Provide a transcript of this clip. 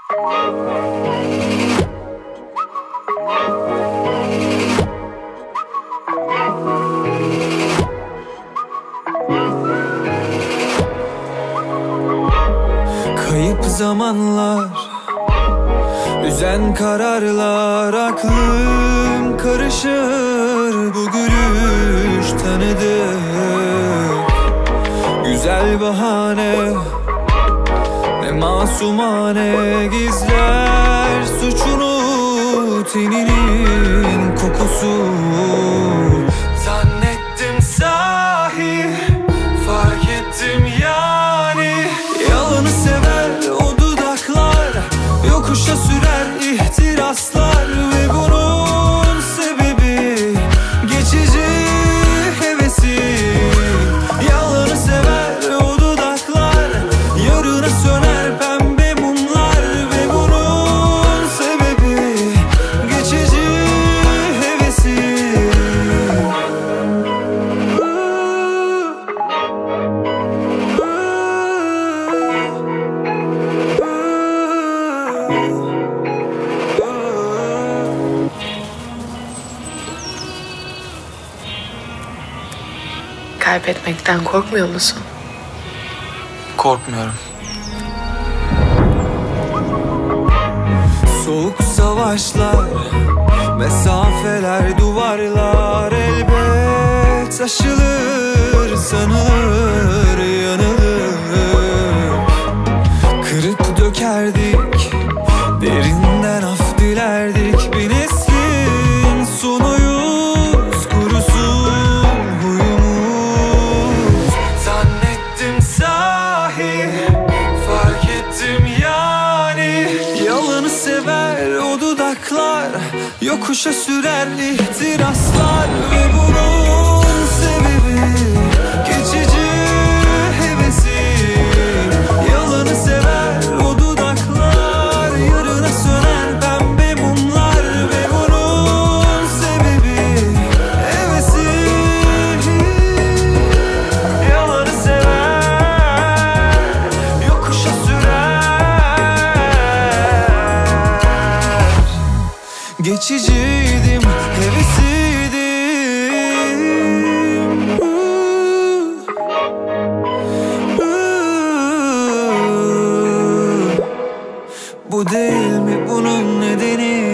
Kayıp zamanlar, üzen kararlar, aklım karışır. Bu gülüş tanıdık, güzel bahane, ne masumane gizler suçunu, teninin kokusu. Zannettim sahi, fark ettim yani. Yalanı sever o dudaklar, yokuşa sürer ihtiraslar. Ve bunun sebebi geçici hevesi. Yalanı sever o dudaklar, yarına söner pembe mumlar. Ve bunun sebebi geçici hevesi. Kaybetmekten korkmuyor musun? Korkmuyorum. Soğuk savaşlar, mesafeler, duvarlar elbet aşılır, sanılır, yanılır. Kırıp dökerdik, derinden af dilerdik. Bir neslin sonuyuz, kurusun huyumuz. Zannettim sahi, fark ettim yani. Yalanı sever o dudaklar, yokuşa sürer ihtiraslar. Ve bunun sebebi geçici hevesi. Yalanı sever o dudaklar, yarına söner pembe mumlar. Ve bunun sebebi hevesi. Yalanı sever, yokuşa sürer. Geçiciydim, hevesiydim. Bu değil mi bunun nedeni?